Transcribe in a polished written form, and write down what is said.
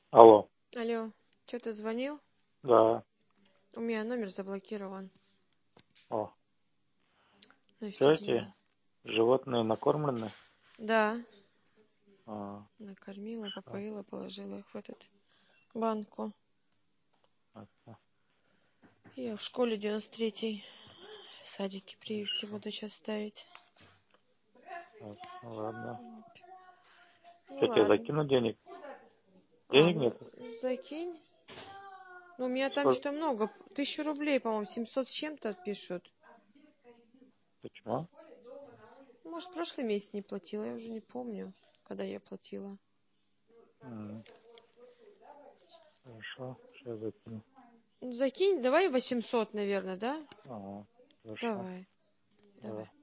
Алло. Алло, что ты звонил? Да. У меня номер заблокирован. О, Ну и все что эти делать? животные накормлены? Да, А, накормила, хорошо. попоила, положила их в этот банку. Это Я в школе 93-й. В садике прививки хорошо. буду сейчас ставить. Так, ну ладно. Ну Что, тебе ладно. закинуть денег? Денег Ну, нет? закинь. Ну, у меня там Сколько? что-то много. 1000 рублей, по-моему, 700 с чем-то пишут. Почему? Может, прошлый месяц не платила, я уже не помню, когда я платила. Хорошо, сейчас закину. Ну, закинь, давай 800, наверное, да? Ага, хорошо. Давай. Давай. Давай.